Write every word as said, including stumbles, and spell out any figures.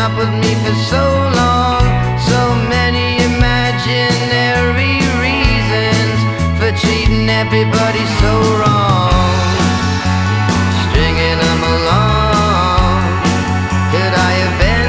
up with me for so long. So many imaginary reasons for treating everybody so wrong.